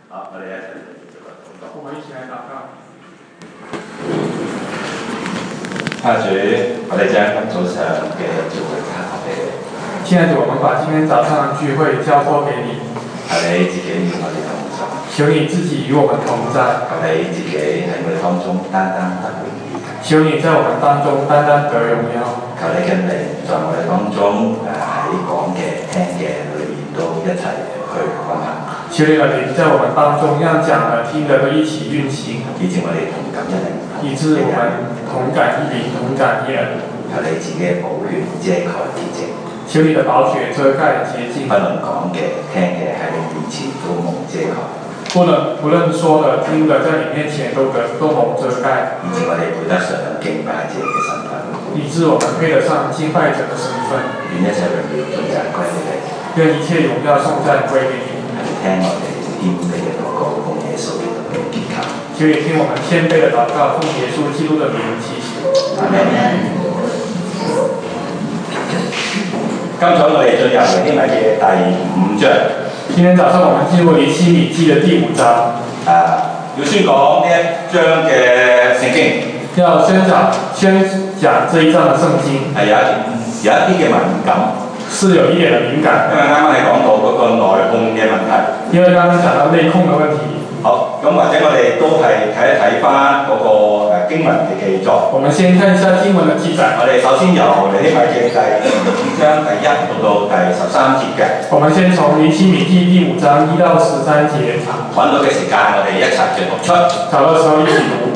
好，我哋一齊嚟做個禱告。 我們一起來禱告。 主，我哋將今早上嘅聚會交託俾你。 親愛的，我們把今天早上的聚會交託給你。 求你自己與我哋同在。 求你自己與我們同在。 求你自己喺我哋當中單單得榮耀。 求你在我們當中單單得榮耀。 求你嘅靈在我哋當中喺講嘅聽嘅裏面都一齊去運行。 求你的靈在我們當中，讓講的聽的都一起運行， 以致我哋同感一靈， 以致我們同感一靈，同感一人。 求你自己嘅寶血遮蓋潔淨。 求你的寶血遮蓋潔淨。 不論講嘅聽嘅喺你面前都蒙遮蓋。 不論說的聽的在你面前都蒙遮蓋。 以致我哋配得上敬拜者嘅身份。 以致我們配得上敬拜者的身份。 願一切榮耀頌讚歸俾你。 願一切榮耀頌讚歸給你。 聽我哋謙卑嘅禱告，奉耶穌基督嘅名祈求。 求你聽我們謙卑的禱告，奉耶穌基督的名祈求。 阿們。今早我哋進入尼希米記第5章。 今天早上我們進入尼希米記的第5章。 要宣講呢一章嘅聖經。 要宣講這一章的聖經。 係有一啲嘅敏感。 是有一點的敏感。 因為啱啱係講到嗰個內控嘅問題。 因為剛剛講到內控的問題。 好，咁或者我哋都係睇一睇翻嗰個經文嘅記載。 我們先看一下經文的記載。 我哋首先由尼希米記第5章第1到第13節嘅。 我們先從尼希米記第5章1到13節。 揾到嘅時間，我哋一齊就讀出。 找到時候一起讀。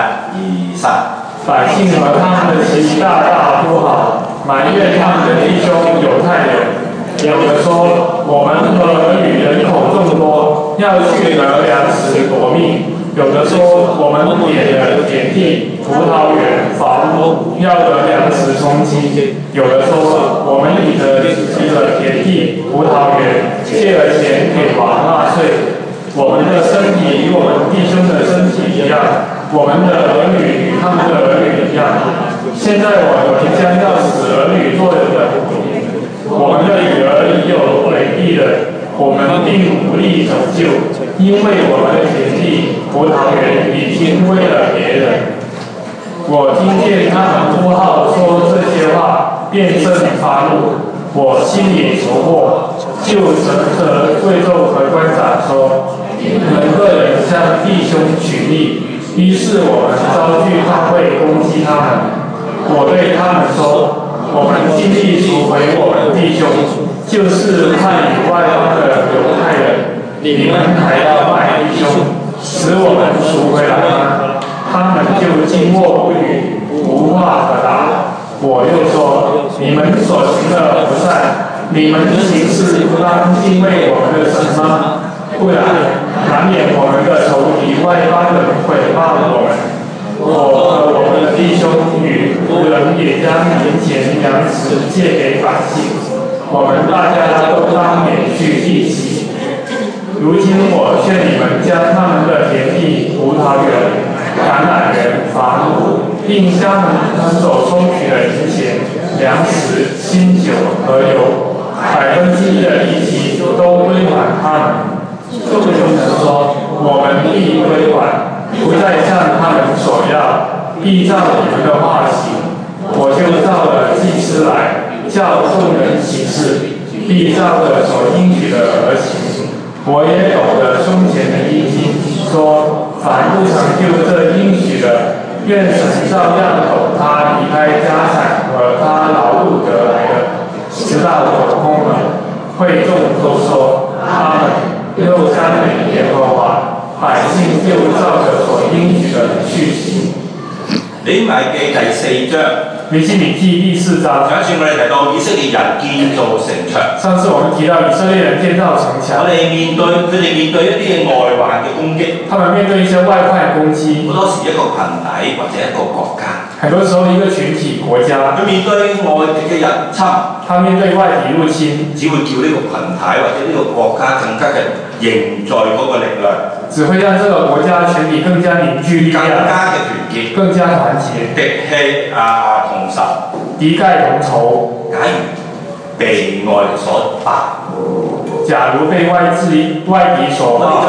1、2、3。 百姓和他們的妻大大呼號，埋怨他們的弟兄猶太人。有的說，我們和兒女人口眾多，要去得糧食躲命；有的說，我們點的田地、葡萄園、房屋，要得糧食充飢；有的說，我們以的田地、葡萄園，借了錢給王納稅。我們的身體與我們弟兄的身體一樣，我們的兒女與他們的兒女一樣。現在我們將要使兒女做人的，我們的女兒已有美麗的，我們並無力拯救，因為我們的田地、葡萄園已經歸了別人。我聽見他們呼號說這些話，便甚發怒，我心裡愁惑，就責貴胄和官長說：你們個人向弟兄取利，於是我們招聚大會攻擊他們。我對他們說：我們盡力贖回我們弟兄，就是叛與外邦的猶太人。你們還要賣弟兄，使我們贖回來嗎？他們就靜默不語，無話可答。我又說：你們所行的不善，你們的行事不當敬畏我們的神嗎？不然，難免我們的仇敵外邦人毀謗我們。我和我們的弟兄與僕人也將銀錢糧食借給百姓，我們大家都當免去利息。如今我勸你們將他們的田地、葡萄園、橄欖園、房屋，並他們所收取的銀錢、糧食、新酒和油，1/2的利息都歸還他們。眾人說：我們必歸還，不再向他們索要，必照你們的話行。我就召了祭司來，叫眾人起誓，必照着所應許的而行。我也懂得胸前的印記，說：凡不成就這應許的，願神照樣懂他離開家產和他勞碌得來的，直到走空了。會眾都說：他們又讚美耶和華，百姓就照着所應許的去行。 尼希米記第4章。 尼希米記第4章。 上一次我哋提到以色列人建造城牆。 上次我們提到以色列人建造城牆。 佢哋面對一啲嘅外患嘅攻擊。 他們面對一些外患攻擊。 好多時一個群體或者一個國家。 很多時候一個群體國家。佢面對外敵嘅入侵。 他面對外敵入侵， 只會叫呢個群體或者呢個國家更加嘅凝聚嗰個力量。 只會讓這個國家群體更加凝聚力量， 更加嘅團結， 更加團結， 敵氣同仇， 敵愾同仇。 假如被外所敗， 假如被外敵所敗， 我哋就唯有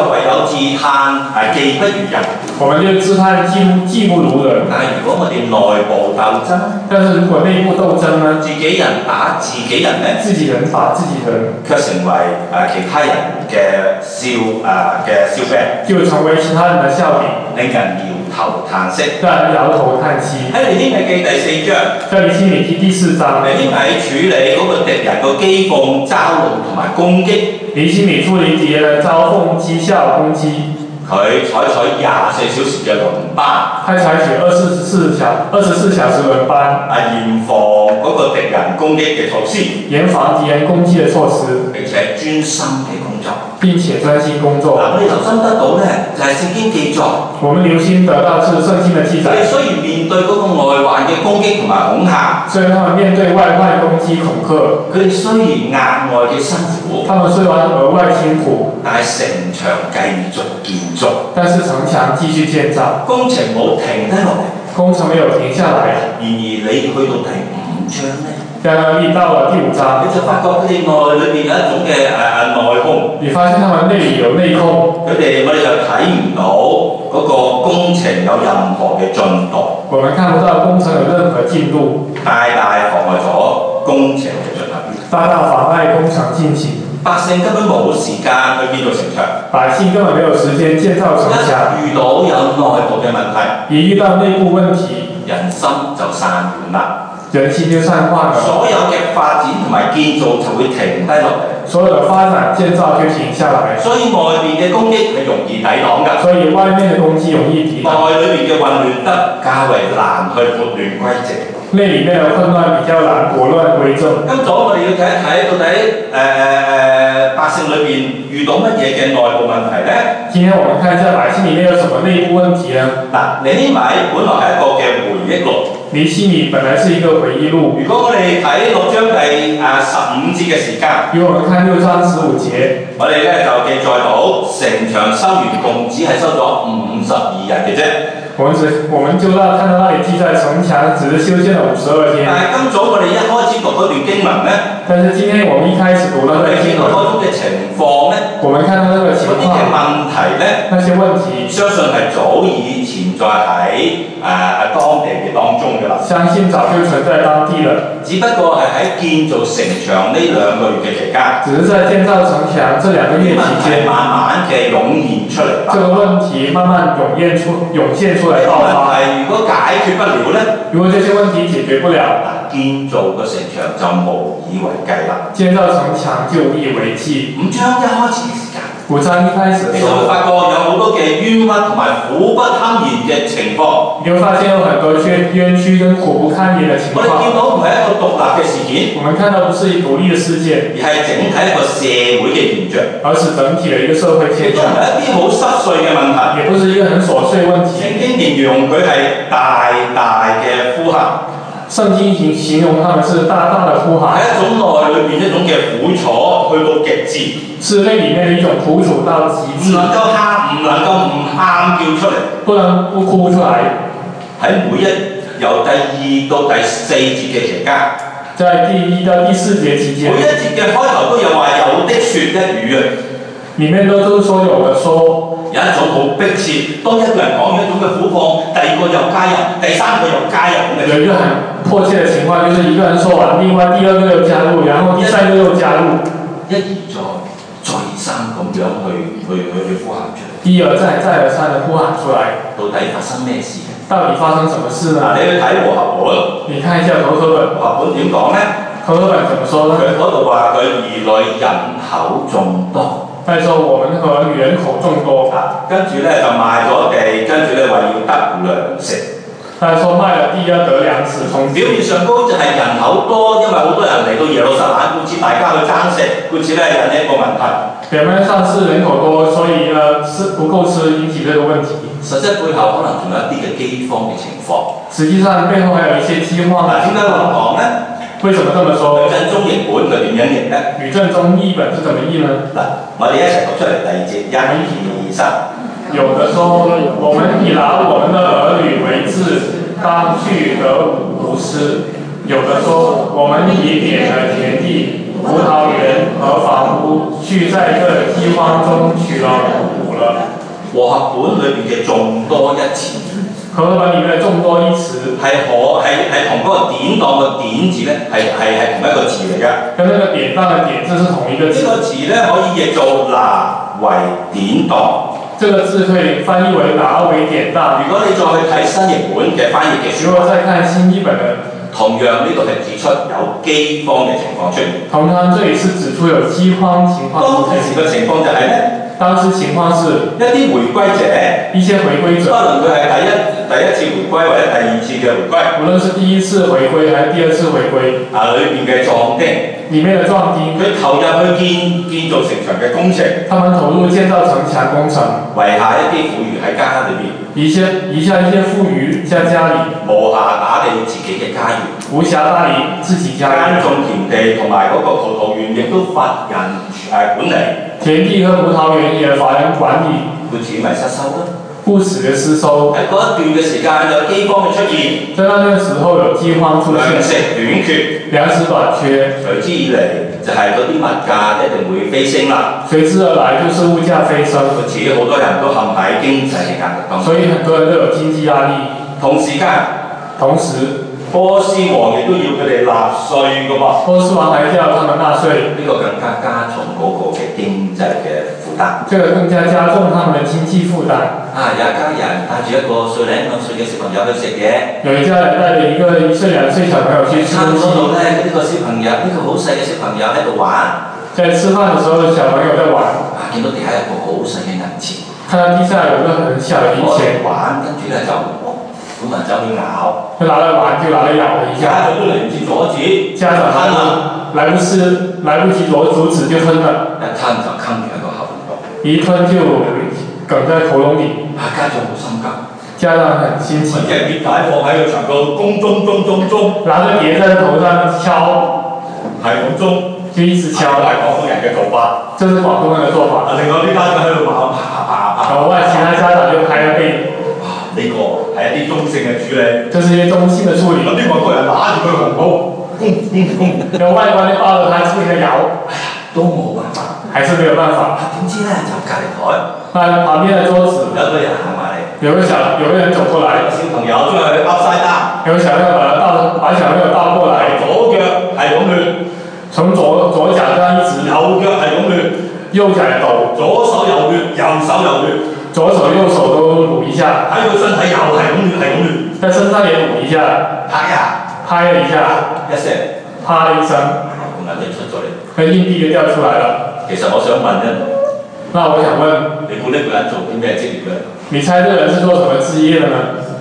自嘆技不如人。 我們就自嘆技不如人。 但係如果我哋內部鬥爭， 但是如果內部鬥爭呢？ 自己人打自己人呢？ 自己人打自己人， 卻成為其他人嘅笑柄， 就成為其他人的笑柄， 令人搖頭嘆息。 讓人搖頭嘆息。 喺尼希米記第4章， 在尼希米記第4章， 尼希米處理嗰個敵人個譏諷、嘲弄同埋攻擊。 尼希米處理敵人嘲諷、譏笑、攻擊。 佢採取24小時嘅輪班， 他採取24小時輪班， 嚴防嗰個敵人攻擊嘅措施， 嚴防敵人攻擊嘅措施， 並且專心嘅工作， 並且專心工作。 我哋留心得到呢，就係聖經記載。 我們留心得到是聖經嘅記載。 佢哋雖然面對嗰個外患嘅攻擊同埋恐嚇， 雖然他們面對外患攻擊恐嚇， 佢哋雖然額外嘅辛苦， 他們雖然額外辛苦， 但係城牆繼續建築， 但是城牆繼續建造， 工程冇停低落嚟， 工程沒有停下來。 然而你去到第5章呢？ 然而你到了第5章， 你就發覺佢哋內裏面有一種嘅內訌。 你發現他們內裏有內訌。 我哋就睇唔到嗰個工程有任何嘅進度。 我們看不到工程有任何進度， 大大妨礙咗工程嘅進行。 大大妨礙工程進行。 百姓根本冇時間去建造城牆。 百姓根本沒有時間建造城牆。 遇到有內部嘅問題， 一遇到內部問題， 人心就散亂啦。 人心就散幻了。 所有嘅發展同埋建造就會停低落嚟。 所有的發展建造就停下來。 所以外面嘅攻擊係容易抵擋㗎。 所以外面嘅攻擊容易抵擋。 內裏面嘅混亂得較為難去撥亂歸正。 內裡面嘅混亂比較難撥亂歸正。今早我哋要睇一睇到底百姓裏邊遇到乜嘢嘅內部問題呢？ 今天我們看一下百姓裡面有什麼內部問題呢？ 尼希米本來係一個嘅回憶錄。 尼希米本來是一個回憶錄。如果我哋睇6章第15節嘅時間， 如果我們看6章15節， 我哋咧就記載到城牆修完共只係修咗52日嘅啫。 我們就看到那裡記載城牆只是修建了52天。 但係今早我哋一開始讀嗰段經文呢， 但是今天我們一開始讀到那段經文， 嗰種嘅情況呢， 我們看到那個情況， 嗰啲嘅問題呢， 那些問題， 相信係早已潛在喺當地嘅當中㗎啦。相信早就存在當地了。只不過係喺建造城牆呢2個月嘅期間， 只是在建造城牆這2個月期間， 慢慢嘅湧現出嚟。 這個問題慢慢湧現出來爆發。 問題如果解決不了呢？ 如果這些問題解決不了， 建造個城牆就無以為繼啦。 建造城牆就無以為繼。 5章一開始嘅時間 ，5章一開始， 你就會發覺有好多嘅冤屈同埋苦不堪言嘅情況。 你會發現有很多冤屈跟苦不堪言嘅情況。 我哋見到唔係一個獨立嘅事件， 我們看到不是獨立嘅事件， 而係整體一個社會嘅現象， 而是整體嘅一個社會現象。亦都唔係一啲好濕碎嘅問題，也不是一個很瑣碎問題。 聖經形容佢係大大嘅呼喊。 聖經形容他們是大大的呼喊， 係一種內裏面一種嘅苦楚去到極致， 是內裡面的一種苦楚到極致， 唔能夠喊，唔能夠唔喊叫出嚟， 不能不哭出來。 喺每一由第2到第4節嘅期間， 在第1到第4節期間， 每一節嘅開頭都有話有的説的語啊， 裡面都是說有的說。 有一種好迫切，當一個人講一種嘅苦況，第2個又加入，第3個又加入。 有一個很迫切的情況，就是一個人說完，另外第2個又加入，然後第3個又加入， 一而再三咁樣去呼喊出嚟。 一而再而三的呼喊出來。 到底發生咩事？ 到底發生什麼事呢？ 你去睇和合本， 你看一下和合本。 和合本點講呢？ 和合本怎麼說呢？ 佢嗰度話佢兒女人口眾多。 他說我們和女人口眾多， 跟住咧就賣咗地，跟住咧話要得糧食。 他說賣了地要得糧食，從表面上高就係人口多，因為好多人嚟到耶路撒冷，故此大家去爭食，故此咧引起一個問題。 表面上是人口多，所以是不夠吃，引起這個問題。 實際背後可能仲有一啲嘅饑荒嘅情況。 實際上背後還有一些饑荒。 點解咁講呢？ 為什麼這麼說？ 呂振中譯本佢點樣譯呢？ 呂振中譯本是怎麼譯呢？ 我哋一齊讀出嚟第2節，1、2、3。 有的說，我們以拿我們的兒女為質，當去得五吃；有的說，我們以免了田地、葡萄園和房屋，去在這饑荒中取了5了。 和合本裏邊嘅眾多一詞， 和合本裡面的眾多一詞係同嗰個典當嘅典字咧係同一個字嚟嘅。 跟那個典當嘅典字是同一個字。 呢個詞咧可以譯做拿為典當。 這個字可以翻譯為拿為典當。 如果你再去睇新譯本嘅翻譯嘅書， 如果再看新譯本嘅， 同樣呢度係指出有饑荒嘅情況出現。 同樣，這裡是指出有饑荒情況出現。 當時嘅情況就係咧， 當時情況是一啲回歸者， 一些回歸者， 不論佢係第一次回歸或者第二次嘅回歸， 無論是第一次回歸還是第二次回歸， 裏邊嘅壯丁， 裡面的壯丁， 佢投入去建造城牆嘅工程， 他們投入建造城牆工程， 遺下一啲婦孺喺家裏邊， 遺下一些婦孺在家裡， 無暇打理自己嘅家園， 無暇打理自己家園， 耕種田地同埋嗰個葡萄園亦都乏人管理， 田地和葡萄園也乏人管理， 故此咪失收咯。 故此嘅失收。 喺嗰一段嘅時間有饑荒嘅出現， 在那個時候有饑荒出現， 糧食短缺， 糧食短缺， 隨之而嚟就係嗰啲物價一定會飛升啦。 隨之而來就是物價飛升， 故此好多人都陷喺經濟嘅壓力當中。 所以很多人都有經濟壓力。 同時，波斯王亦都要佢哋納稅㗎噃。 波斯王還叫他們納稅， 呢個更加加重嗰個嘅經濟嘅負擔。 這個更加加重他們的經濟負擔。 有一家人帶住一個歲零兩歲嘅小朋友去食嘢。 有一家人帶着一個1歲2歲小朋友去吃東西。 餐嗰度咧，呢個小朋友，呢個好細嘅小朋友喺度玩。在吃飯的時候，小朋友在玩。 見到地下有個好細嘅銀錢。 看到地下有個很小的銀錢。 玩，跟住咧就本來走去咬。 就拿來玩，就拿來咬了一下。 家長都嚟唔切阻止。 家長他們來不及阻止就吞了。 一吞就坑住喺個喉嚨度。 一吞就梗在喉嚨裡。 家長好心急。 家長很心急。 揾隻碟帶放喺個牆度，鐘。 拿着碟在頭上敲。 係咁鐘。 就一直敲。 係廣東人嘅做法。 這是廣東人嘅做法。 另外啲家長喺度跑。 另外其他家長就拍背。 呢個係一啲中性嘅處理。 這是一些中性嘅處理。 有啲外國人拿住佢紅帽， 有外國人抱着他出嚟搖。 都冇辦法。 還是沒有辦法。 點知咧就隔離台。 那旁邊的桌子。 有個人行埋嚟。 有個人走過來。 小朋友將佢 upside down。 有小朋友把小朋友倒過來。 左腳係咁亂。 從左腳這樣一直。 右腳係咁亂。 右腳抖。 左手又亂，右手又亂。 左手右手都擼一下。 喺個身體又係咁亂，係咁亂。 在身上也擼一下。拍了一下。一聲。啪了一聲。 銀幣出咗嚟。 個硬幣就掉出來了。 其實我想問咧。 那我想問。 你估呢個人做啲咩職業咧？ 你猜這個人是做什麼職業的呢？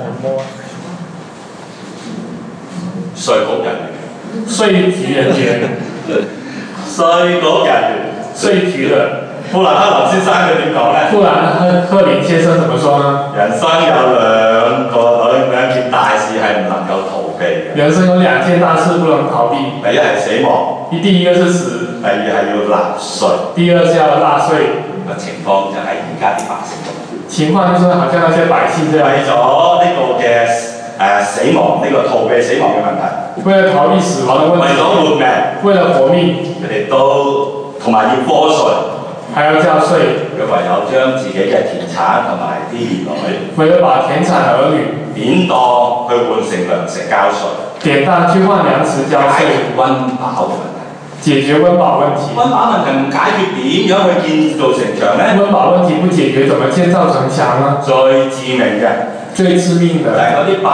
稅局人員。 稅局人員。 稅局人員。 稅局的。 富蘭克林先生佢點講咧？ 富蘭克林先生怎麼說呢？ 人生有兩件大事係唔能夠逃避嘅。人生有2件大事不能逃避。第一係死亡。第一個是死。第二係要納稅。第二是要納稅。個情況就係而家啲百姓咁。情況就是好像那些百姓這樣。為咗呢個嘅死亡，呢個逃避死亡嘅問題。為了逃避死亡嘅問題。為咗活命。為了活命。佢哋都同埋要課稅。還要交稅。佢唯有將自己嘅田產同埋啲兒女，為了把田產兒女典當去換成糧食交稅。典當去換糧食交稅。解決溫飽嘅問題。解決溫飽問題。溫飽問題唔解決點樣去建造城牆呢？溫飽問題不解決，怎麼建造城牆呢？最致命嘅。最致命嘅。就係嗰啲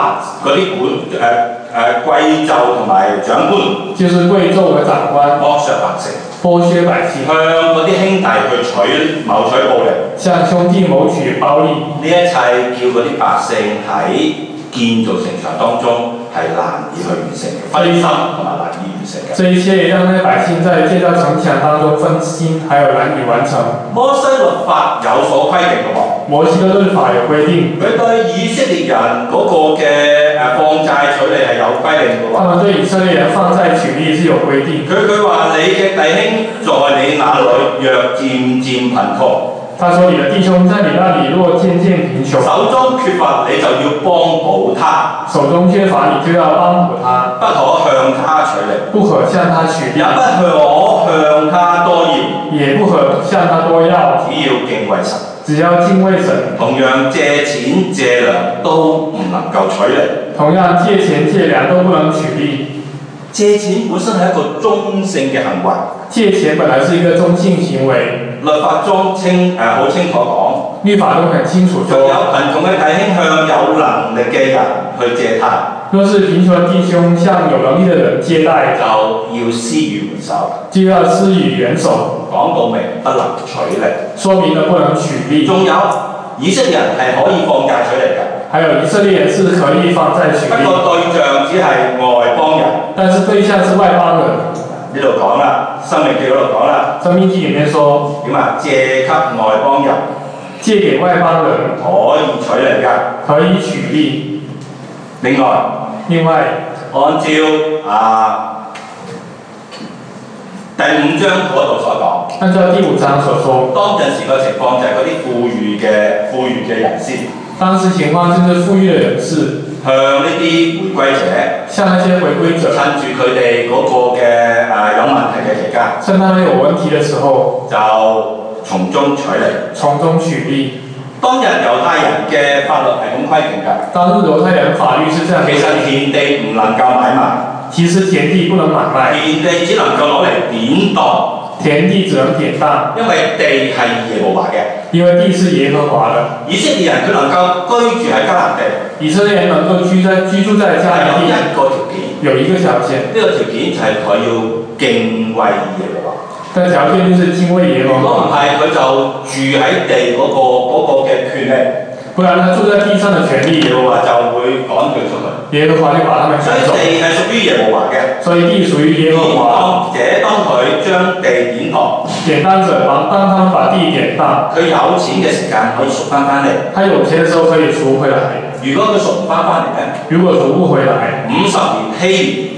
貴胄同埋長官。就是貴胄和長官。剝削百姓。剝削百姓，向嗰啲兄弟去謀取暴利，向兄弟謀取暴利。呢一切叫嗰啲百姓喺建造城牆當中係難以去完成嘅，分心同埋難以完成嘅。這一切也讓那些百姓在建造城牆當中分心，還有難以完成。摩西律法有所規定嘅喎。摩西嘅律法有規定。佢對以色列人嗰個嘅放債取利係有規定嘅喎。他們對以色列人放債取利是有規定。佢話你嘅弟兄在你那裏若漸漸貧窮。他說：你的弟兄在你那裡若漸漸貧窮，手中缺乏你就要幫補他。手中缺乏你就要幫補他，不可向他取利，不可向他取利，也不可向他多要，也不可向他多要。只要敬畏神。 只要敬畏神。 同樣借錢借糧都唔能夠取利。 同樣借錢借糧都不能取利。 借錢本身係一個中性嘅行為。 借錢本來是一個中性行為。 律法中好清楚講。 律法中很清楚說。 有貧窮嘅弟兄向有能力嘅人去借貸。 若是貧窮弟兄向有能力的人借貸， 就要施予援手。 就要施予援手。 講到明不能取利。 說明了不能取利。 仲有以色列人係可以放債取利嘅。 還有以色列人是可以放債取利。 不過對象只係外邦人。 但是對象是外邦人。 呢度講啦，《申命記》嗰度講啦， 《申命記》裡面說點啊？借給外邦人， 借給外邦人可以取利㗎， 可以取利。 另外，按照第5章嗰度所講， 按照第5章所說， 當陣時個情況就係嗰啲富裕嘅人士， 當時情況就是富裕嘅人士向呢啲回歸者， 向那些回歸者， 趁住佢哋嗰個嘅有問題嘅期間， 趁他們有問題嘅時候， 就從中取利， 從中取利。 當日猶太人嘅法律係咁規定㗎。 當日猶太人法律是這樣。 其實田地唔能夠買賣。 其實田地不能買賣。 田地只能夠攞嚟典當。 田地只能典當。 因為地係耶和華嘅。 因為地是耶和華的。 以色列人佢能夠居住喺迦南地。 以色列人能夠居住在迦南地。 有一個條件。 有一個條件。 呢個條件就係佢要敬畏耶和華。 但條件就是敬畏耶和華。 如果唔係，佢就住喺地嗰個嘅權利。 不然他住在地上的權利， 耶和華就會趕佢出去。 耶和華就把他們趕走。 所以地係屬於耶和華嘅。 所以地屬於耶和華。 當佢將地典當。 典當者，當他們把地典當。 佢有錢嘅時間可以贖翻嚟。 他有錢嘅時候可以贖回來。 如果佢贖唔翻嚟咧？ 如果贖不回來 ，50年希年。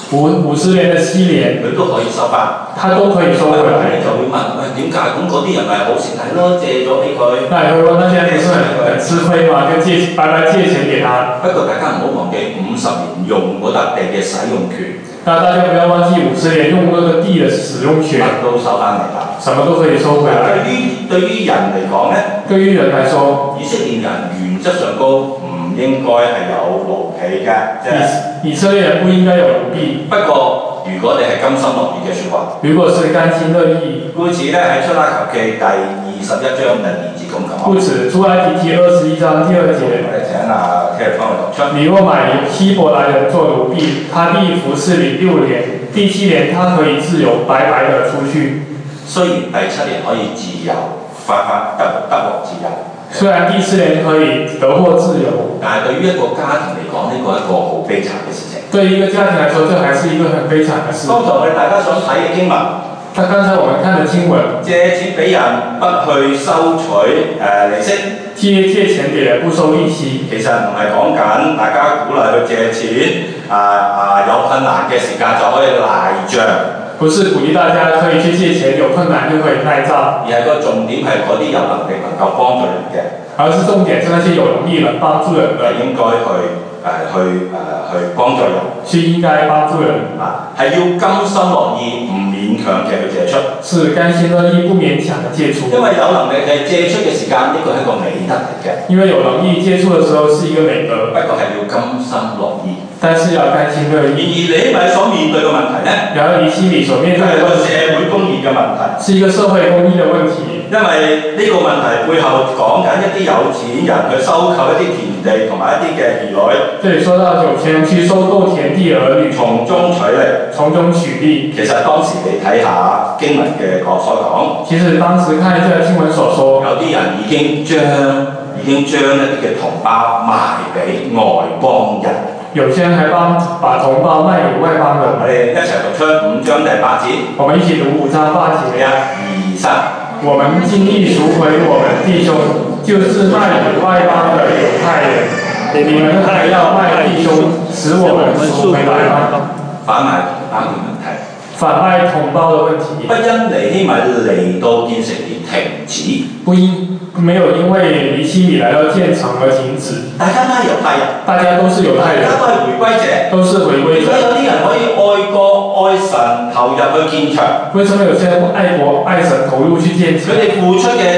50年的希年， 佢都可以收翻， 他都可以收回來。 你就會問：點解咁嗰啲人咪好蝕底咯？借咗俾佢。 那你會問那些人不是很吃虧嗎？就白白借錢給他。 不過大家唔好忘記50年用嗰笪地嘅使用權。 但大家不要忘記50年用嗰個地嘅使用權。 乜都收翻嚟啦。 什麼都可以收回來。 對於人嚟講咧， 對於人來說， 以色列人原則上都唔應該係有奴婢嘅，即係以色列人不應該有奴婢。 不過，如果你係甘心樂意嘅説話， 如果是甘心樂意， 故此咧喺出埃及記第21章嘅2節咁講。 故此出埃及記21章第2節。 我哋請聽日幫我讀出。 你若買希伯來人做奴婢，他必服侍你6年，第7年他可以自由白白地出去。 雖然第7年可以自由得獲自由。 雖然第4年可以得獲自由， 但係對於一個家庭嚟講，呢個係一個好悲慘嘅事情。 對於一個家庭來說，這還是一個很悲慘的事。 剛才我哋大家想睇嘅經文， 剛才我們看的經文， 借錢俾人不去收取利息， 借錢給人不收利息， 其實唔係講緊大家鼓勵去借錢，有困難嘅時間就可以賴帳。 不是鼓勵大家可以去借錢，有困難就可以賴帳， 而係個重點係嗰啲有能力能夠幫助人嘅， 而是重點是那些有能力能幫助人的， 應該去幫助人， 是應該幫助人， 係要甘心樂意，唔勉強嘅去借出， 是甘心樂意不勉強的借出， 因為有能力係借出嘅時間，呢個係一個美德嚟嘅， 因為有能力借出嘅時候是一個美德， 不過係要甘心樂意。 但是要甘心樂意。 然而你咪所面對嘅問題呢？ 然而你心裡所面對嘅係一個社會公義嘅問題， 是一個社會公義嘅問題。 因為呢個問題背後講緊一啲有錢人去收購一啲田地同埋一啲嘅兒女。 這裡說到有錢人去收購田地兒女， 從中取利。 從中取利。 其實當時你睇下經文嘅所講。 其實當時看一下經文所說， 有啲人已經將一啲嘅同胞賣俾外邦人。 有些人還把同胞賣給外邦人。 我哋一齊讀出5章第8節。 我們一起讀5章8節。 1、2、3。 我們盡力贖回我們弟兄，就是賣給外邦的猶太人。你們還要賣弟兄，使我們贖回來嗎？ 販賣同胞嘅問題。 販賣同胞的問題。 不因尼希米嚟到建城而停止。 沒有因為尼希米來到建城而停止。 大家都係猶太人。 大家都是猶太人。 大家都係回歸者。 都是回歸者。 點解有啲人可以愛國愛神投入去建牆？ 為什麼有些人愛國愛神投入去建牆？ 佢哋付出嘅自然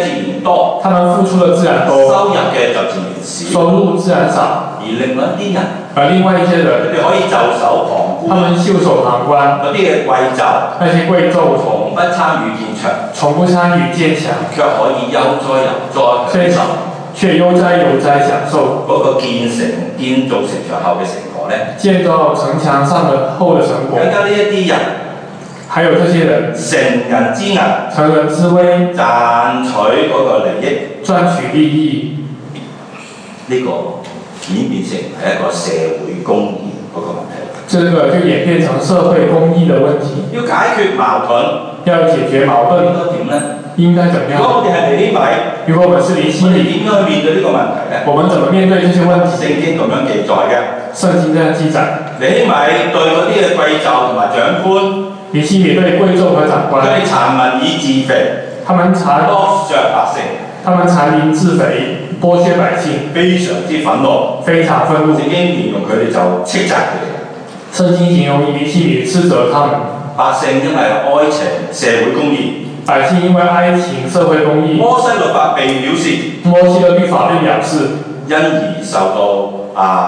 多， 他們付出的自然多， 收入嘅就自然少， 收入自然少。 而另外一啲人， 而另外一些人， 佢哋可以袖手旁觀， 他們袖手旁觀， 嗰啲嘅貴胄， 那些貴胄從不參與建牆， 從不參與建牆， 卻可以悠哉悠哉享受， 卻悠哉悠哉享受嗰個建造城牆後嘅成果咧， 建造城牆上的後的成果。 更加呢一啲人， 還有這些人， 乘人之危， 乘人之危， 賺取嗰個利益， 賺取利益， 呢個演變成係一個社會公義嗰個問題。 這個就演變成社會公義的問題。 要解決矛盾， 要解決矛盾， 應該點呢？ 應該怎麼樣？ 如果我哋係尼希米， 如果我們是尼希米， 我哋點樣去面對呢個問題呢？ 我們怎麼面對這些問題？ 聖經咁樣記載嘅。 聖經這樣記載。 尼希米對嗰啲嘅貴胄同埋長官， 尼希米對貴胄和長官， 佢哋殘民以自肥， 他們殘剝削百姓， 他們殘民自肥，剝削百姓， 非常之憤怒， 非常憤怒。 聖經形容佢哋就斥責佢哋。 聖經形容尼希米斥責他們， 百姓因為哀情社會公義， 百姓因為哀情社會公義， 摩西律法被藐視， 摩西的律法被藐視， 因而受到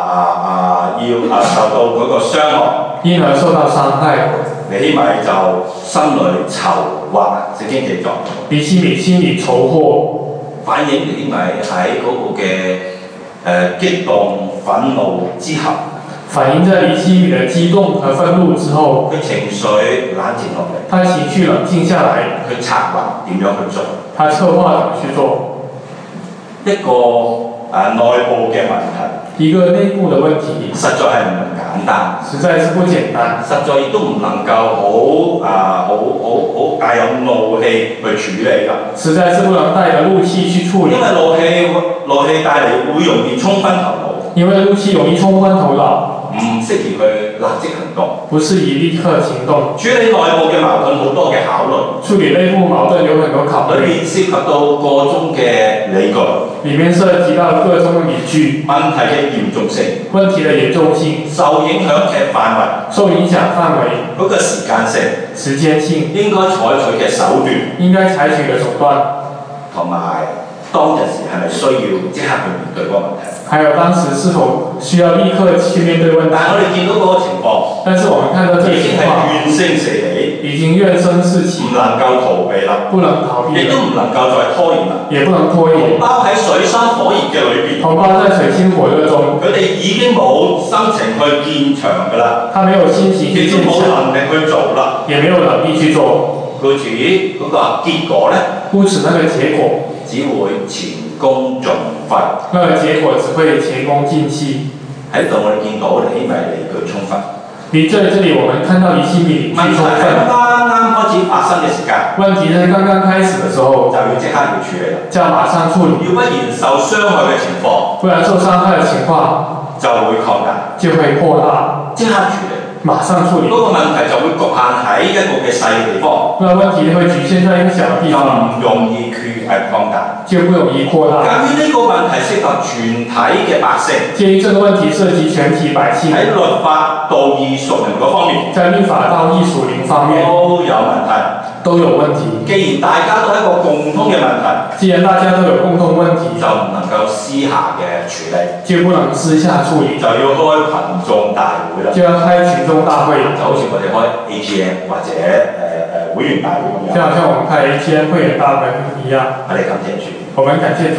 受到嗰個傷害， 因而受到傷害。 尼希米就心裏籌劃，聖經記載。 尼希米心裏籌劃， 反映尼希米喺嗰個嘅激動憤怒之後。 反映在尼希米的激動和憤怒之後， 佢情緒冷靜落嚟， 他情緒冷靜下來， 佢策劃點樣去做， 他策劃怎麼去做， 一個內部嘅問題， 一個內部的問題， 實在係唔簡單， 實在是不簡單， 實在亦都唔能夠好帶有怒氣去處理㗎， 實在是不能帶着怒氣去處理， 因為怒氣帶嚟會容易衝昏頭腦， 因為怒氣容易衝昏頭腦。 唔適宜去立即行動， 不適宜立刻行動。 處理內部嘅矛盾好多嘅考慮， 處理內部矛盾有很多考慮。 裏面涉及到個中嘅理據， 裡面涉及到個中嘅理據， 問題嘅嚴重性， 問題嘅嚴重性， 受影響嘅範圍， 受影響範圍， 嗰個時間性， 時間性， 應該採取嘅手段， 應該採取嘅手段， 同埋當陣時係咪需要即刻去面對嗰個問題？ 還有當時是否需要立刻去面對問題？ 但係我哋見到嗰個情況， 但是我們看到這個情況已經係怨聲四起， 已經怨聲四起， 唔能夠逃避啦， 不能逃避， 亦都唔能夠再拖延啦， 也不能拖延。 包喺水深火熱嘅裏邊， 同胞在水深火熱中， 佢哋已經冇心情去建牆㗎啦， 他沒有心情去建牆， 亦都冇能力去做啦， 也沒有能力去做。 故此嗰個結果咧， 故此那個結果只會前功盡廢。 那個結果只會前功盡棄。 喺度我哋見到尼希米理據充分。 你這裡我們看到尼希米理據充分。 問題係啱開始發生嘅時間。 問題是剛剛開始的時候， 就要即刻要處理啦。 就要馬上處理。 要不然受傷害嘅情況， 不然受傷害嘅情況就會擴大， 就會擴大。 即刻處理。 馬上處理。 嗰個問題就會局限喺一個嘅細嘅地方。 那問題會局限在一個小嘅地方， 就唔容易擴大， 就不容易擴大。 由於呢個問題涉及全體嘅百姓， 基於這個問題涉及全體百姓， 喺律法道義屬靈嗰方面， 在律法道義屬靈方面都有問題。 都有問題。 既然大家都係一個共通嘅問題， 既然大家都有共同問題， 就唔能夠私下嘅處理， 就不能私下處理， 就要開群眾大會啦。 就要開群眾大會， 就好似我哋開 AGM 或者會員大會咁樣。 就好像我們開 AGM 會員大會一樣。 我哋感謝主。 我們感謝主。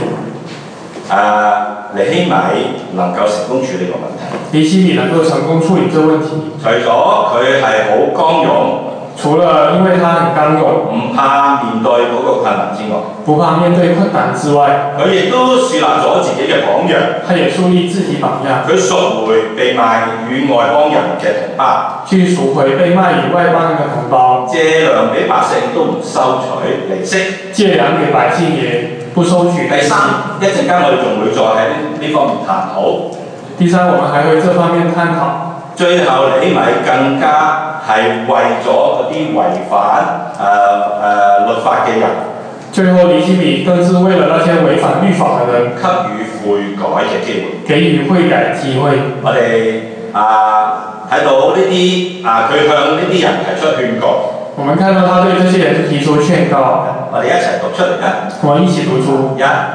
尼希米能夠成功處理個問題。 尼希米能夠成功處理這個問題， 除咗佢係好剛勇。 除了因為他很剛勇， 唔怕面對嗰個困難之外， 不怕面對困難之外， 佢亦都樹立咗自己嘅榜樣。 他也樹立自己榜樣。佢贖回被賣與外邦人嘅同胞， 去贖回被賣與外邦人嘅同胞， 借糧俾百姓都唔收取利息， 借糧給百姓也不收取利息。 第三，一陣間我哋仲會再喺呢方面探討。 第三，我們還會這方面探討。 最後尼希米更加係為咗嗰啲違反律法嘅人， 最後尼希米更是為了那些違反律法嘅人， 給予悔改嘅機會， 給予悔改機會。 我哋睇到呢啲佢向呢啲人提出勸告。 我們看到他對這些人提出勸告。 我哋一齊讀出嚟啦。 我們一起讀出。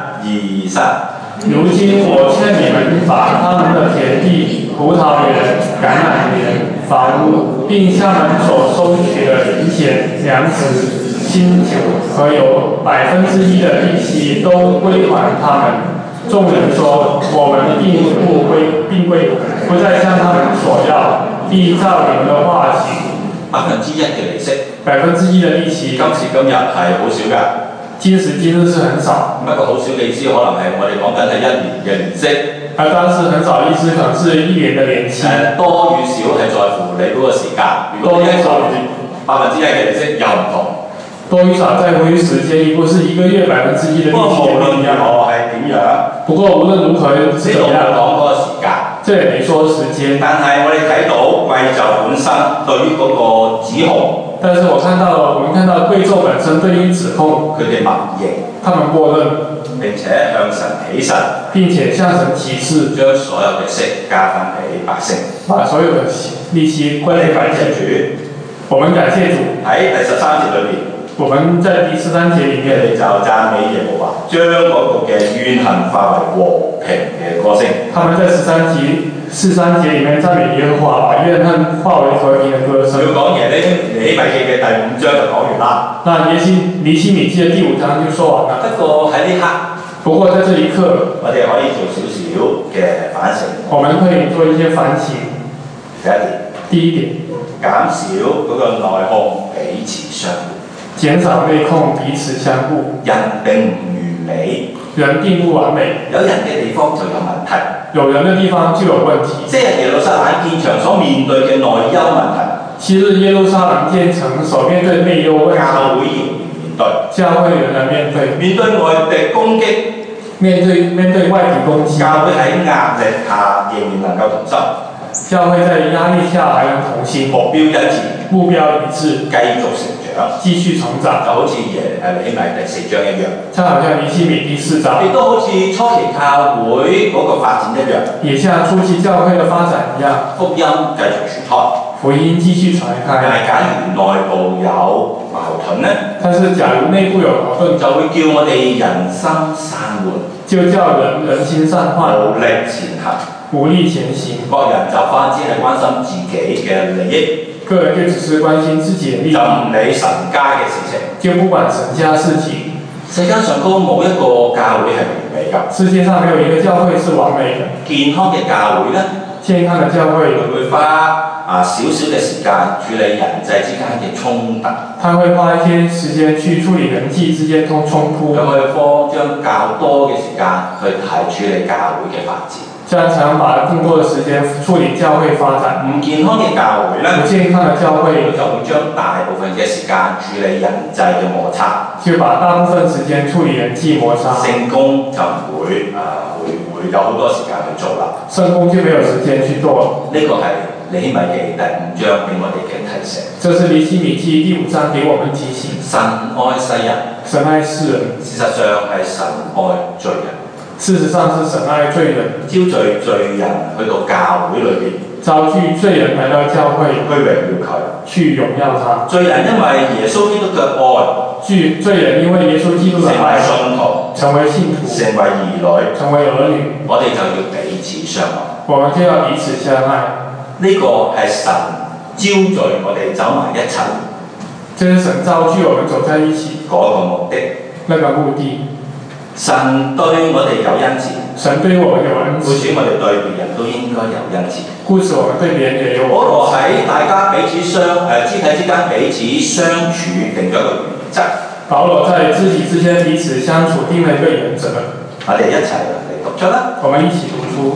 1、2、3。 如今我勸你們把他們的田地、葡萄園、橄欖園、房屋，並他們所收取的銀錢、糧食、新酒和有1%的利息都歸還他們。眾人說：我們並不再向他們索要，必照你們的話行。 1%嘅利息。 1%的利息。 今時今日係好少㗎。 今時今日是很少。 不過好少嘅意思，可能係我哋講緊係1年嘅年息。 當時很少意思，可能是1年的年期。 多與少係在乎你嗰個時間。如果1%嘅利息又唔同。 多與少在乎於時間，亦不是一個月1%的利息。不過無論如何係點樣。不過無論如何是怎樣。講嗰個時間。這也沒說時間。 但係我哋睇到貴胄本身對於嗰個指控。 但是我們看到貴胄本身對於指控， 佢哋默認， 他們默認， 並且向神起誓， 並且向神起誓， 將所有嘅息加翻俾百姓， 把所有的利息歸給百姓。我們感謝主。喺第13節裏面， 我們在第13節裡面， 就讚美耶和華，將嗰個嘅怨恨化為和平嘅歌聲。 他們在13節裡面讚美耶和華，把怨恨化為和平的歌聲。 要講尼希米記嘅第5章就講完啦。 那尼希米記嘅第5章就說完了。 不過喺呢刻， 不過在這一刻， 我哋可以做少少嘅反省。 我們可以做一些反省。第一點， 減少嗰個內訌，彼此相互。 減少內訌，彼此相互。 人並唔完美。 人並不完美， 有人嘅地方就有問題， 有人嘅地方就有問題。 即係耶路撒冷建場所面對嘅內憂問題。 其實耶路撒冷建城所面對內憂問題， 教會仍然面對。 教會仍然面對。 面對外敵攻擊， 面對外敵攻擊。 教會喺壓力下仍然能夠同心。 教會在壓力下還能同心。目標一致，繼續成長，繼續成長， 就好似尼希米第4章一樣。 就好像尼希米第4章。 亦都好似初期教會嗰個發展一樣。 也像初期教會嘅發展一樣。 福音繼續傳開。 福音繼續傳開。 但係假如內部有矛盾呢？ 但是假如內部有矛盾， 就會叫我哋人心散緩， 就叫人心散漫， 無力前行。 無力前行， 各人就只係關心自己嘅利益， 個人就只是關心自己嘅利益， 就唔理神家嘅事情， 就不管神家事情。 世界上都冇一個教會係完美㗎。 世界上沒有一個教會是完美的。 健康嘅教會呢？ 健康嘅教會會花少少嘅時間處理人際之間嘅衝突。 他會花一些時間去處理人際之間衝突。 咁佢將較多嘅時間去處理教會嘅發展。 這樣才能把更多的時間處理教會發展。 唔健康嘅教會呢？ 不健康的教會就會將大部分嘅時間處理人際嘅摩擦。 就把大部分時間處理人際摩擦。 聖工就唔會有好多時間去做啦。 聖工就沒有時間去做。 呢個係尼希米記第5章俾我哋嘅提醒。 這是尼希米記第5章給我們提醒。 神愛世人。 神愛世人。 事實上係神愛罪人。 事實上是神愛罪人， 招聚罪人去到教會裏邊， 招聚罪人來到教會， 去榮耀佢， 去榮耀他。 罪人因為耶穌基督嘅愛， 罪人因為耶穌基督嘅愛，成為信徒， 成為兒女， 成為兒女， 我哋就要彼此相愛。 我們就要彼此相愛。 呢個係神招聚我哋走埋一齊， 這是神招聚我們走在一起嗰個目的。 那個目的。 神對我哋有恩慈， 神對我們有恩慈， 故此我哋對別人都應該有恩慈。 故此我們對別人也有恩慈。 保羅喺大家彼此肢體之間彼此相處定咗一個原則。保羅在肢體之間彼此相處定了一個原則。 我哋一齊嚟讀出啦。 我們一起讀出。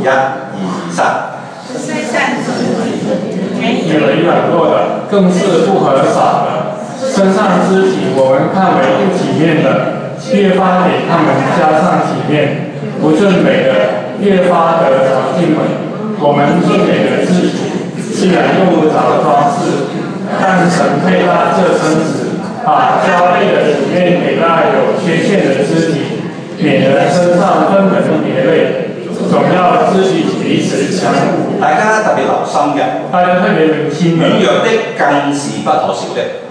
1、2、3。 雖善之以為軟弱的，更是不可少的。身上肢體我們看為不體面的，越發給他們加上體面；不俊美的，越發得着俊美。我們俊美的肢體，雖然用不着裝飾，但神配搭這身子，把嬌媚的體面給那有缺陷的肢體，免得身上分門別類，總要肢體彼此相顧。 大家特別留心嘅， 大家特別留心嘅， 軟弱的更是不可少的。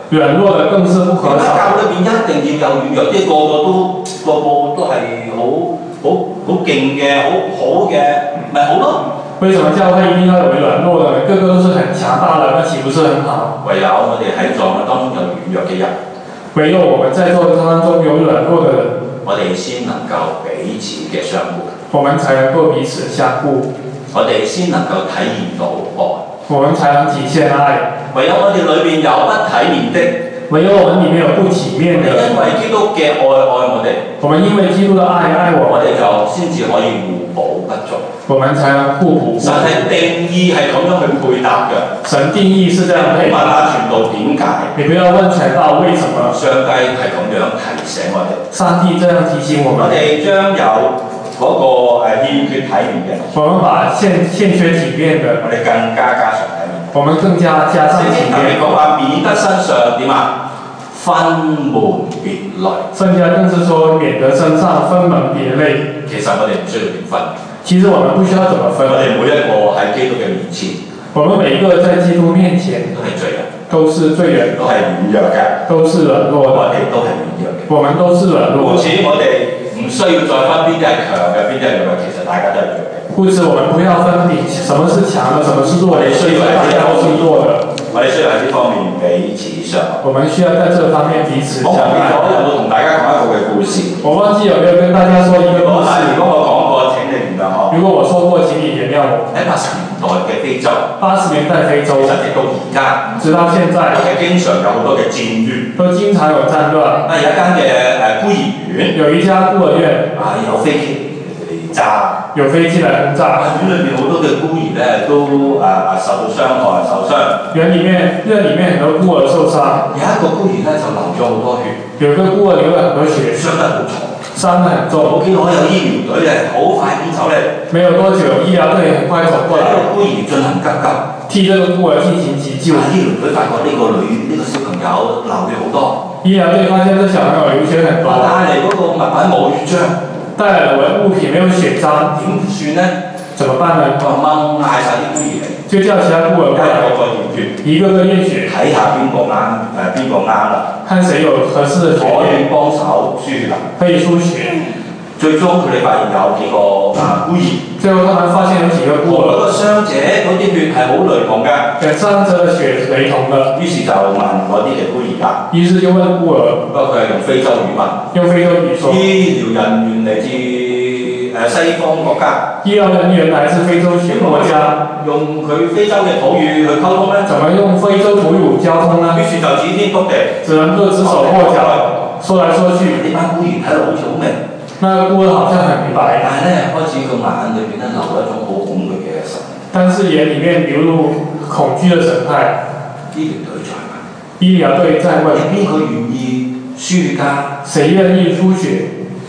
軟弱的更是不可少。 教裏邊一定要有軟弱，即係個個都係好勁嘅，好嘅，咪好咯。 為什麼教會一定要有軟弱的？個個都是很強大的，那豈不是很好？ 唯有我哋喺座當中有軟弱嘅人， 唯有我們在座當中有軟弱的人， 我哋先能夠彼此嘅相顧， 我們才能夠彼此相顧， 我哋先能夠體驗到愛， 我們才能體現愛。 唯有我哋裏邊有不體面的， 唯有我們裡面有不體面的， 因為基督嘅愛我哋， 我們因為基督的愛我哋， 就先至可以互補不足， 我們才能互補。 神係定義係咁樣去配搭嘅， 神定義是這樣配搭。 問下傳道點解？ 你不要問傳道為什麼？ 上帝係咁樣提醒我哋， 上帝這樣提醒我們。 我哋將有嗰個欠缺體面嘅， 我們把欠缺體面的， 我哋更加加上體面。 我們更加加上體面。 講話免得身上點啊？分門別類。聖經更是說免得身上分門別類。 其實我哋唔需要點分。 其實我們不需要怎麼分。 我哋每一個喺基督嘅面前， 我們每一個在基督面前都係罪人， 都是罪人， 都係軟弱嘅， 都是軟弱的。 我哋都係軟弱嘅。 我們都是軟弱。 故此我哋唔需要再分邊啲係強嘅，邊啲係弱嘅，其實大家都係弱嘅。 故此，我們不要分別什麼是強的，什麼是弱的，大家都是弱的。 我哋需要喺呢方面彼此相愛。 我們需要在這方面彼此相愛。 我有冇同大家講一個嘅故事？ 我忘記有沒有跟大家說一個故事。 如果我講過，請你原諒我。 如果我說過，請你原諒我。 喺80年代嘅非洲 ，80年代非洲， 其實直到而家， 直到現在， 其實經常有好多嘅戰亂， 都經常有戰亂。 有一間嘅孤兒院， 有一家孤兒院， 有飛機嚟炸， 有飛機嚟轟炸。 院裏面好多嘅孤兒咧都受到傷害、受傷。院裏面很多孤兒受傷。 有一個孤兒咧就流咗好多血， 有一個孤兒流了很多血， 傷得好重。 傷得很重。 我見我有醫療隊咧，好快咁走咧。 沒有多久，醫療隊很快走過來， 對孤兒進行急救， 替這個孤兒進行急救。 醫療隊發覺呢個小朋友流血好多。 醫療隊發現這小朋友流血很多。 帶嚟嗰個物品冇血漿， 帶來的物品沒有血漿， 點算呢？ 怎麼辦呢？ 我嗌晒啲孤兒嚟， 就叫其他孤兒過來，一個個驗血， 睇下邊個啱啦， 看誰有合適的血液， 可以幫手輸血啦， 可以輸血。 最終佢哋發現有幾個孤兒， 最後他們發現有幾個孤兒， 嗰個傷者嗰啲血係好雷同嘅， 跟傷者的血雷同的。於是就問嗰啲嘅孤兒啦， 於是就問孤兒， 不過佢係用非洲語問， 用非洲語說， 醫療人員嚟自西方國家， 醫療人員來自非洲國家， 用佢非洲嘅土語去溝通呢？ 怎麼用非洲土語交通呢？ 於是就指天篤地， 只能夠指手畫腳，說來說去。 呢班孤兒睇落好似好明， 那個孤兒好像很明白， 但係咧開始個眼裏邊咧流一種好恐懼嘅神， 但是眼裡面流露恐懼的神態。醫療隊在問， 邊個願意輸血㗎？ 誰願意輸血？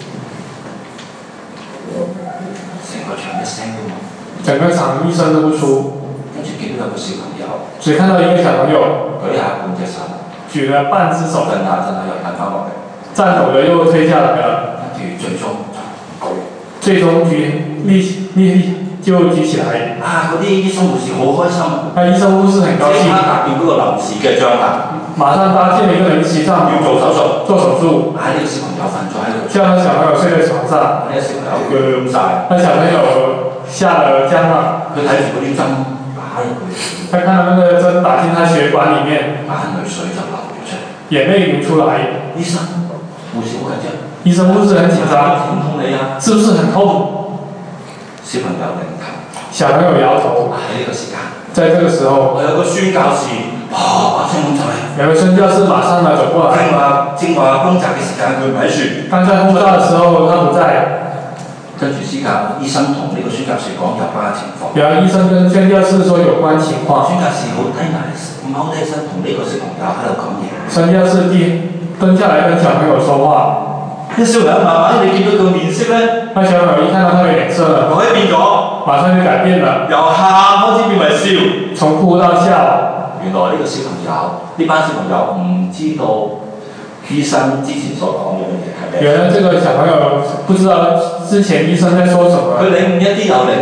成個場一聲都冇， 整個場一聲都不出。 跟住見到有個小朋友， 只看到一個小朋友舉下半隻手， 舉了半隻手， 震下又彈翻落嚟， 顫抖的又推下來了。 跟住最終力就舉起來。 嗰啲醫生護士好開心， 那醫生護士很高興， 搭建嗰個臨時嘅帳篷， 馬上搭建了一個臨時帳篷， 要做手術。 呢個小朋友瞓咗喺度， 叫那小朋友睡在床上， 呢個小朋友僵晒， 那小朋友嚇得僵了， 佢睇住嗰啲針打入去， 他看到那個針打進他血管裡面， 眼淚水就流咗出嚟， 眼淚流出來。 醫生護士好緊張， 醫生護士很緊張， 痛唔痛你啊？ 是不是很痛？ 小朋友擰頭， 小朋友搖頭。 喺呢個時間， 在這個時候， 我有個宣教士，把聲咁走嚟， 有個宣教士馬上呢走過來。 正話轟炸嘅時間佢唔喺處， 剛才轟炸的時候他不在。 跟住醫生同呢個宣教士講有關情況。 然後醫生跟宣教士說有關情況。 宣教士好低埋，踎低身同呢個小朋友喺度講嘢。 宣教士蹲下來跟小朋友說話。 啲小朋友慢慢你見到佢面色咧， 那小朋友一看到他的臉色了， 改變咗， 馬上就改變了， 由喊開始變為笑， 從哭到笑。 原來呢個小朋友，呢班小朋友唔知道醫生之前所講嘅嘢係咩。 原來這個小朋友不知道之前醫生在說什麼。 佢領悟一啲又領悟唔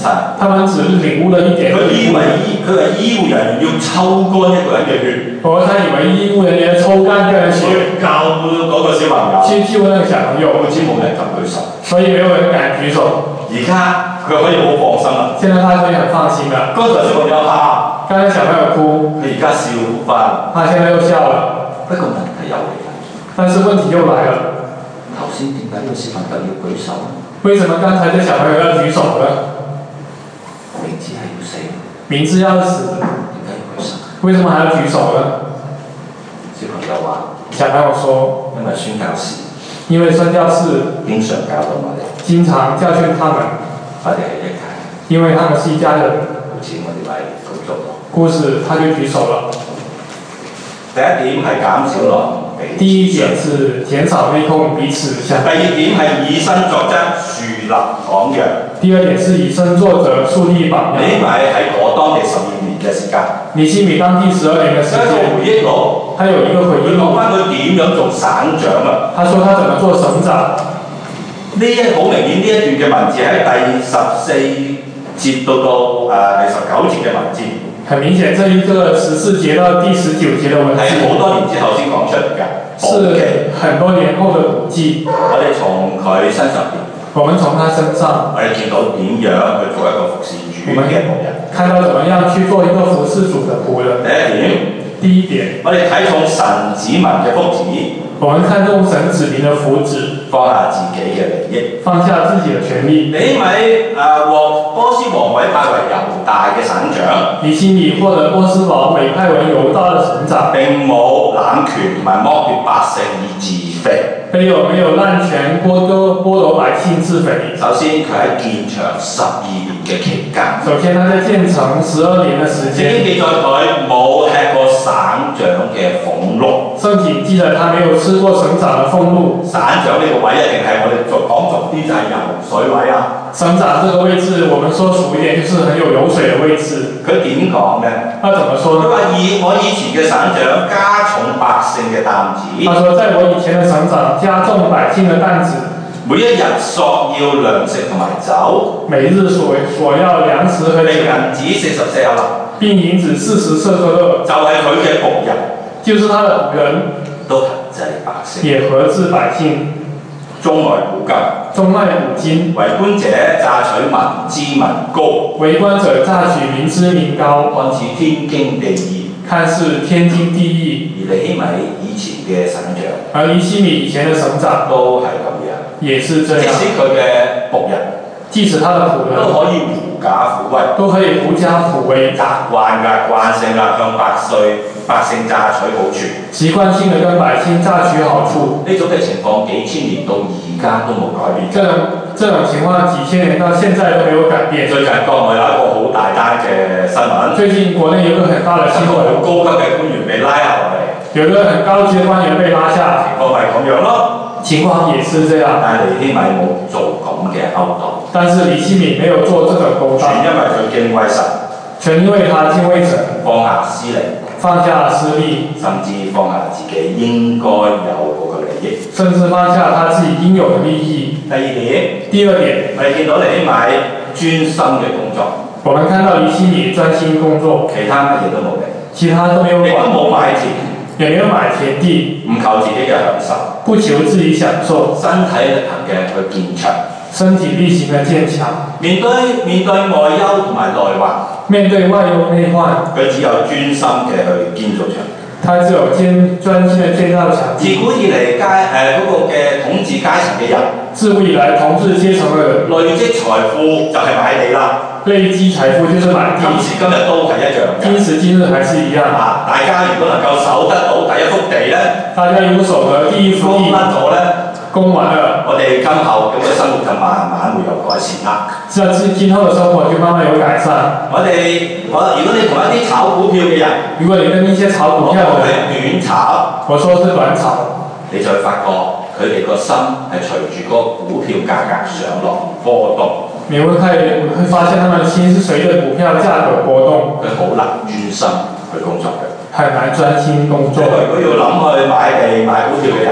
晒。 他們只領悟了一點。 佢以為佢係醫護人員要抽乾一個人嘅血。 他以為醫護人員抽乾一個人血。 救嗰個小朋友。 去救那個小朋友。 好似冇人敢舉手。 所以沒有人敢舉手。 而家佢可以好放心啦。 現在他可以很放心啦。 剛才小朋友喊。 剛才小朋友哭。 佢而家笑翻。 他現在又笑了。 不過問題又嚟啦。 但是問題又來了。 頭先點解呢個小朋友要舉手？ 為什麼剛才這小朋友要舉手呢？ 明知係要死。 明知要死。 點解要舉手？ 為什麼還要舉手呢？ 小朋友話。 小朋友說。 因為宣教士。 因為宣教士。 經常教導我哋。 經常教訓他們。 我哋係一家。 因為他們是一家人。 好似我哋咪舉手咯。 故事他就舉手了。 第一點係減少內第一點是減少內訌，彼此相。 第二點係以身作則，樹立榜樣。 第二點是以身作則，樹立榜樣。 尼希米喺嗰當地12年嘅時間。 尼希米當地12年嘅時間。 回憶錄， 他有一個回憶錄。 講翻佢點樣做省長啊？ 他說他怎麼做省長。 好明顯呢一段嘅文字喺第14節到第19節嘅文字。 很明顯，這一個14節到第19節的文字係好多年之後先講出嚟㗎， 是很多年後的筆記。 我哋從佢身上邊， 我們從他身上， 我哋見到點樣去做一個服侍主嘅僕人， 看到怎麼樣去做一個服侍主的僕人。第一點， 我哋睇重神子民嘅福祉。 我們看重神子民的福祉， 放下自己嘅利益， 放下自己的權利。 尼希米獲波斯王委派為猶大嘅省長。 尼希米獲得波斯王委派為猶大的省長。並冇濫權同埋剝奪百姓以自肥。 沒有濫權剝奪百姓自肥。 首先佢喺建長12年嘅期間。 首先他在建成12年嘅時間。 聖經記載佢冇吃過省長嘅俸祿。 聖經記載他沒有吃過省長的俸祿。省長呢個位一定係我哋講俗啲就係游水位啊。 省長這個位置，我們說俗一點，就是很有油水的位置。 佢點講呢？ 他怎麼說呢？ 佢話我以前嘅省長加重百姓嘅擔子。 他說在我以前的省長加重百姓的擔子。 每一日索要糧食同埋酒。 每日索要糧食和酒。並銀子40舍客勒。 並銀子40舍客勒。 就係佢嘅僕人。 就是他的僕人。 都轄制百姓。 也轄制百姓。 中外古今。 中外古今。 為官者榨取民脂民膏。 為官者榨取民脂民膏。 看似天經地義。 看似天經地義。 而尼希米以前嘅省長。 而尼希米以前的省長。 都係咁樣。 也是這樣。 即使佢嘅僕人。 即使他的僕人。 都可以狐假虎威。 都可以狐假虎威。 慣性㗎，向百姓榨取好處。 習慣性的跟百姓榨取好處。 呢種嘅情況幾千年到而家都冇改變。 這種情況幾千年到現在都沒有改變。最近國內有一個好大單嘅新聞。 最近國內有個很大的新聞。 好高級嘅官員被拉下來。 有個很高級的官員被拉下。 情況咪咁樣咯。 情況也是這樣。 但係尼希米冇做咁嘅勾當。 但是尼希米沒有做這個勾當。 全因為佢敬畏神。 全因為他敬畏神。 放下私利。 放下私利。 甚至放下自己應該有嗰個利益。 甚至放下他自己應有的利益。 第二點， 我哋見到尼希米專心嘅工作。 我們看到尼希米專心工作。 其他乜嘢都冇嘅。 其他都沒有管。 亦都冇買田。 也沒有買田地。 唔求自己嘅享受。 不求自己享受。 身體力行嘅去建牆。 身體力行嘅建牆。面對外憂同埋內患。 面對外憂內患。 佢只有專心嘅去建造牆。 他只有專心嘅建造牆。 自古以嚟嗰個嘅統治階層嘅人。 自古以來統治階層嘅人。 累積財富就係買地啦。 累積財富就是買地。 今時今日都係一樣嘅。 今時今日還是一樣。 大家如果能夠守得到第一幅地咧， 大家如果守得第一幅地，供完了， 我哋今後咁嘅生活就慢慢會有改善啦。 這今後嘅生活就慢慢有改善。如果你同一啲炒股票嘅人， 如果你跟一些炒股票嘅人， 短炒， 我說是短炒， 你就會發覺佢哋個心係隨住個股票價格上落波動。 你會發現他們心是隨着股票價格波動。 佢好難專心去工作嘅。 很難專心工作。 如果要諗去買地買股票嘅人，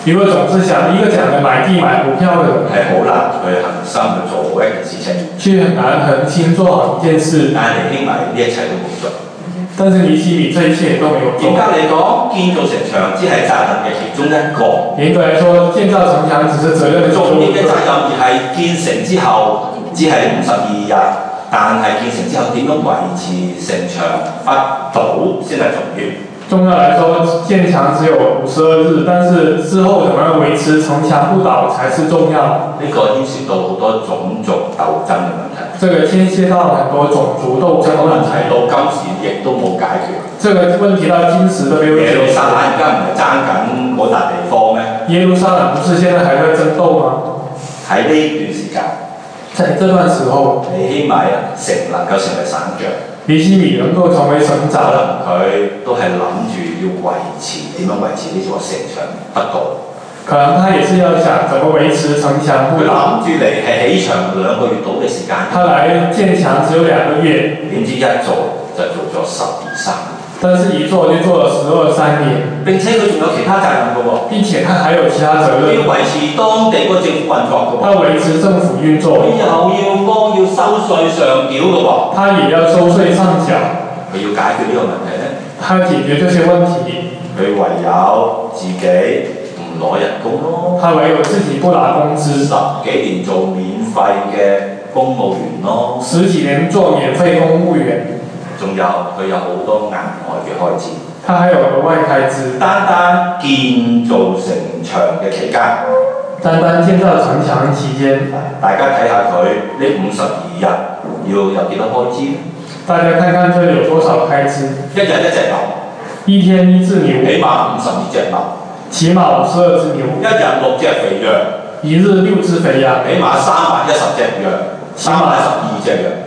如果總是想一個想着買地買股票的， 係好難去恒心去做一件事情。 卻很難恆心做好一件事。 但係尼希米呢一切都冇做。 但是尼希米這一切都沒有做。 嚴格嚟講，建造城牆只係責任嘅其中一個。 嚴格來說，建造城牆只是責任嘅重點嘅責任而係建成之後只係52日，但係建成之後點樣維持城牆不倒先係重要。 重要來說，建牆只有52日，但是之後怎麼樣維持城牆不倒才是重要。 呢個牽涉到好多種族鬥爭嘅問題。 這個牽涉到很多種族鬥爭嘅問題。 到今時亦都冇解決。 這個問題到今時都沒有解決。 耶路撒冷而家唔係爭緊嗰笪地方咩？ 耶路撒冷不是現在還在爭鬥嗎？ 喺呢段時間， 在這段時候， 尼希米能夠成為省長。 尼希米能夠成為省長， 佢都係諗住要維持點樣維持呢座城牆不倒。 可能他也是要想怎麼維持城牆不倒。 佢諗住嚟係起牆2個月到嘅時間。 他來建牆只有2個月， 點知一做就做咗12、13年。 但是一做就做了12、13年。 並且佢仲有其他責任嘅喎。 並且他還有其他責任。 要維持當地個政府運作嘅喎。 他維持政府運作。 佢又要收稅上繳嘅喎。 他也要收稅上繳。 佢要解決呢個問題咧。 他解決這些問題。 佢唯有自己唔攞人工咯。 他唯有自己不拿工資。 10幾年做免費嘅公務員咯。 10幾年做免費公務員。 仲有佢有好多額外嘅開支。 他還有額外開支。單單建造城牆嘅期間。 單建造城牆期間。 大家睇下佢呢52日要有幾多開支？ 大家看看這有多少開支？ 一日一隻牛。 一天1隻牛。 起碼52隻牛。 起碼52隻牛。 一日6隻肥羊。 一日6隻肥羊。 起碼310隻羊。312隻羊。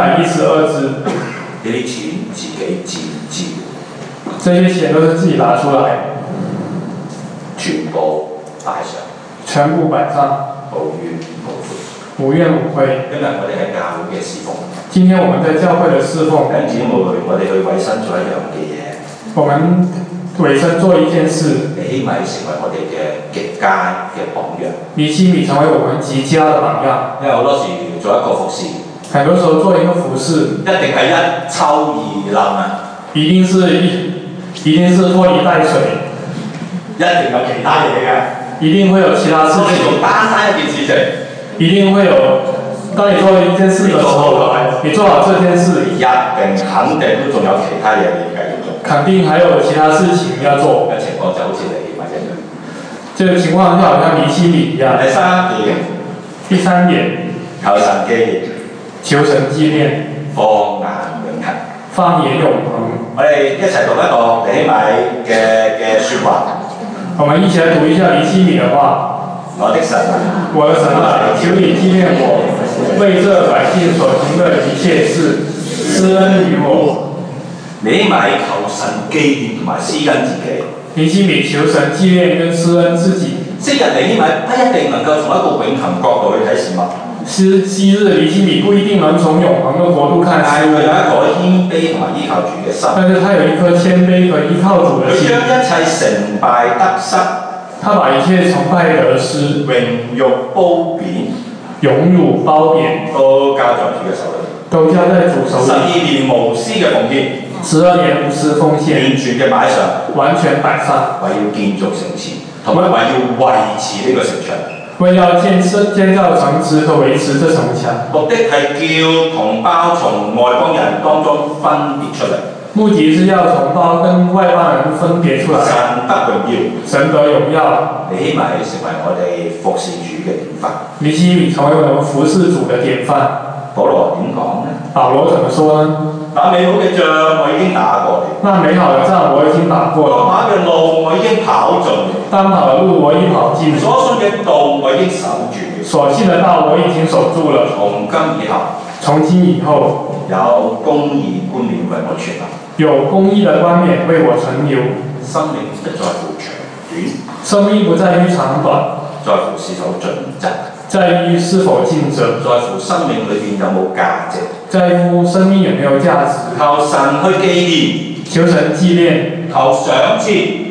312隻。 呢啲錢自己自資。 這些錢都是自己拿出來。 全部擺上。 全部擺上。 無怨無悔。 無怨無悔。 今日我哋喺教會嘅侍奉。 今天我們在教會的侍奉。 跟住我哋去委身做一樣嘅嘢。 我們委身做一件事。 尼希米成為我哋嘅極佳嘅榜樣。 尼希米成為我們極佳的榜樣。 因為好多時做一個服侍。 很多時候做一個服侍。 一定係一抽二掕啊！ 一定是拖泥帶水。 一定有其他嘢嘅。 一定會有其他事情。 做單一件事情。 一定會有。當你做了一件事的時候，你做好這件事， 一定肯定都仲有其他嘢要繼續做。 肯定還有其他事情要做。 嘅情況就好似尼希米一樣。 這個情況就好像尼希米一樣。第三點。 求神紀念。 求神紀念。 放眼永恆。 放眼永恆。 我哋一齊讀一個尼希米嘅説話。 我們一起來讀一下尼希米的話。 我的神啊， 求你紀念我，為這百姓所行的一切事，施恩於我。 尼希米求神紀念同埋施恩自己。 尼希米求神紀念跟施恩自己。 昔日尼希米不一定能夠從一個永恆角度去睇事物。 昔日尼希米不一定能從永恆的國度看事物。 但係佢有一個謙卑同埋依靠主嘅心。 但是他有一顆謙卑和依靠主嘅心。 佢將一切成敗得失。 他把一切成敗得失、 榮辱褒貶、 褒貶都交在主嘅手裏， 都交在主手裏。 12年無私嘅奉獻 ，12年無私奉獻， 完全嘅擺上， 完全擺上， 為要建造城池，同埋為要維持呢個城牆。 為要建造城池和維持這城牆。 目的係叫同胞從外邦人當中分別出嚟。 目的是要同胞跟外邦人分別出來。 神得榮耀， 神得榮耀。 尼希米成為我哋服侍主嘅典範。 尼希米成為我們服侍主嘅典範。 保羅點講呢？ 保羅怎麼說呢？ 那美好嘅仗我已經打過了。 那美好的仗我已經打過了。 當跑嘅路我已經跑盡了。 當跑的路我已跑盡了。 所信嘅道我已經守住了。 所信的道我已經守住了。從今以後， 有公義冠冕為我存留。 有公義的冠冕為我存留。 生命不在乎長短。 生命不在於長短。 在乎是否盡責。 在於是否盡責。 在乎生命裏邊有冇價值。 在乎生命有沒有價值。 求神去紀念。 求神紀念。 求賞賜。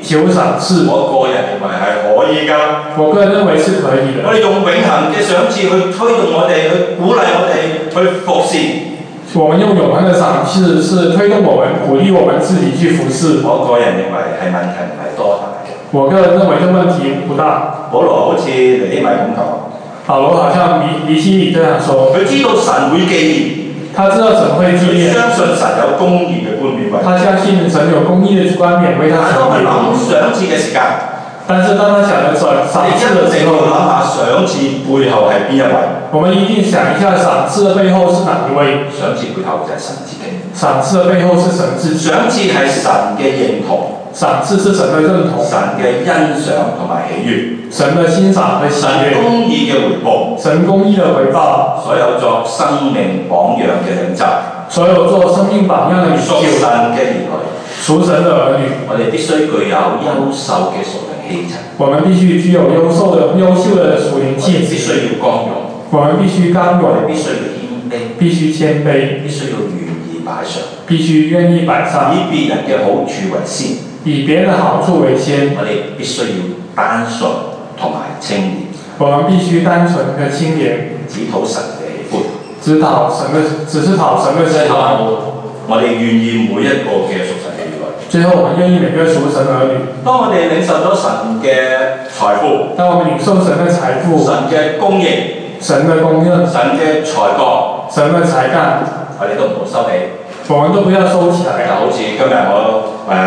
求賞賜。 我個人認為係可以㗎。 我個人認為是可以的。 我哋用永恆嘅賞賜去推動我哋，去鼓勵我哋去服侍。 我們用永恆的賞賜是推動我們、鼓勵我們自己去服侍。 我個人認為係問題唔係多大嘅。 我個人認為這問題不大。 保羅好似尼希米咁講。 保羅好像尼希米這樣說。 佢知道神會紀念。 他知道神會紀念。 相信神有公義嘅冠冕為。 他相信神有公義嘅冠冕為他承擔。 當佢諗賞賜嘅時間。 但是當他想着賞賜的時候， 諗下賞賜背後係邊一位？ 我們一定想一下賞賜的背後是哪一位？ 賞賜背後就係神自己。 賞賜的背後是神自己。 賞賜係神嘅認同。 賞賜是神的認同。 神嘅欣賞同埋喜悅。 神的欣賞和喜悅。 神公義嘅回報。 神公義的回報。 所有作生命榜樣嘅領袖。 所有做生命榜樣的領袖。 屬神嘅兒女。 屬神的兒女。 我哋必須具有優秀嘅屬靈氣質。 我們必須具有優秀的屬靈氣質。 必須要剛勇。 我們必須剛勇。 必須要謙卑。 必須謙卑。 必須要願意擺上。 必須願意擺上。 以別人嘅好處為先。 以別人的好處為先。 我哋必須要單純同埋清廉。 我們必須單純和清廉。 只討神嘅喜歡。只是討神嘅喜歡。我哋願意每一個嘅屬神嘅兒女。 最後，我們願意每個屬神兒女。 當我哋領受咗神嘅財富。 當我們領受神嘅財富。 神嘅供應。 神嘅供應。 神嘅才幹。 神嘅才幹。 我哋都唔好收起。 我們都不要收起來。 就好似今日我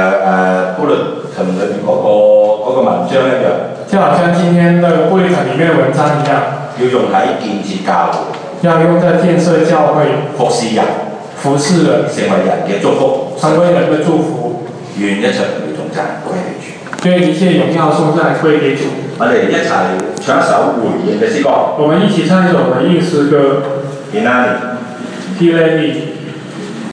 bulletin裏面嗰個文章一樣。 就好像今天那個bulletin裡面的文章一樣。 要用喺建設教會。 要用在建設教會。 服侍人。 服侍人。 成為人嘅祝福。 成為人的祝福。 願一切榮耀頌讚歸給主。 願一切榮耀頌讚歸給主。 我哋一齊唱一首回應嘅詩歌。 我們一起唱一首回應詩歌。 Hineni。